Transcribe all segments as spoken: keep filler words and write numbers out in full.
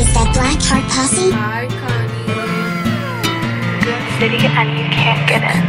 Is that Black Heart Posse? Hi, Connie. City and you can't get in.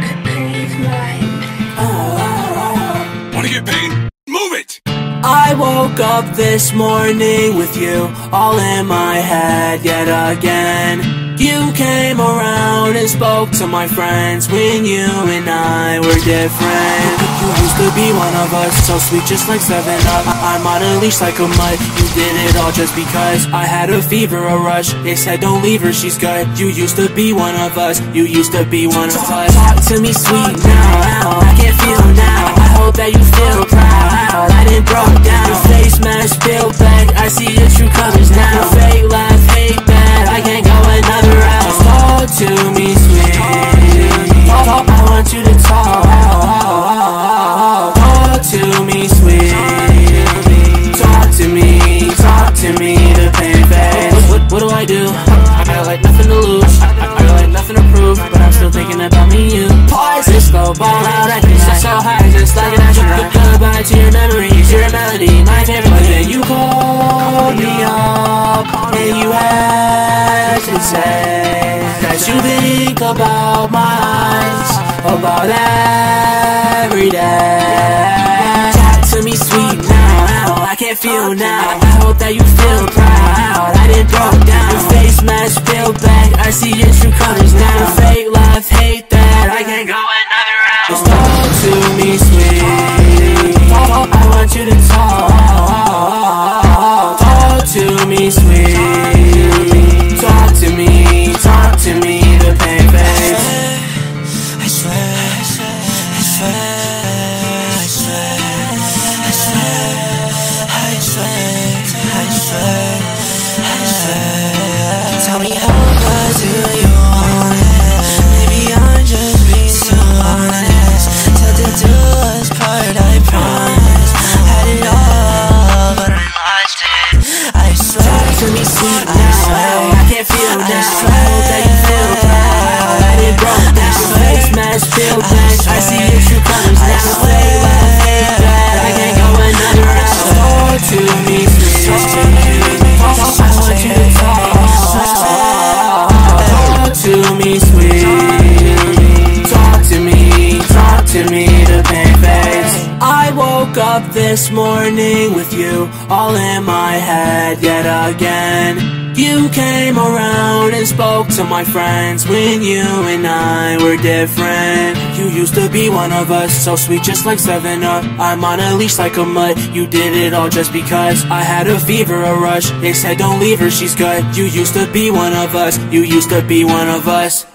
Wanna get paid? Move it! I woke up this morning with you all in my head yet again. You came around and spoke to my friends when you and I were different. You used to be one of us, so sweet just like seven up. I'm on a leash like a mutt. You did it all just because I had a fever, a rush. They said don't leave her, she's good. You used to be one of us, you used to be one of us. Talk to me sweet now, I can't feel now. I hope that you feel proud. I didn't broke down, your face mashed, peeled back. I see your true colors now. Fake laugh, hate that, I can't go another route. Just talk to me sweet. Talk, talk, I want you to talk. Talk to me sweet. Talk to me, talk to me, the pain fades. What, what, what do I do? I got like nothing to lose, I, I got like nothing to prove, but I'm still thinking about me and you. Pause this slow ball out, I can sit so high, just like an astronaut. Goodbye to your memories, your melody, my favorite. But then you called me up, and you had to say that you think about my eyes, about every day. Talk to me sweet now, I can't feel now. I hope that you feel proud. I didn't broke down, your face mashed, peeled back. I see your true colors now. Fake laugh, hate that, I can't go another round. Just talk to me sweet. Talk, I want you to talk. Talk to me sweet. Talk to me, talk to me, the pain fades. I swear, I swear, I swear, I swear, I swear, I swear, I swear, I swear. Tell me how bad do you want it? Maybe I'm just being so honest. Till the do us part, I promise. Had it all, but I lost it. I swear. Talk to me sweet now, I can't feel now. I hope that you feel proud. I didn't broke down, your face mashed, peeled back. I see your true colors now. Fake laugh, hate that, I can't go another round. Talk to me sweet. Talk, I want you to talk. Talk to me sweet. Talk to me, talk to me, the pain fades. I woke up this morning with you all in my head yet again. You came around and spoke to my friends when you and I were different. You used to be one of us, so sweet just like seven up. I'm on a leash like a mutt. You did it all just because I had a fever, a rush. They said don't leave her, she's good. You used to be one of us, you used to be one of us.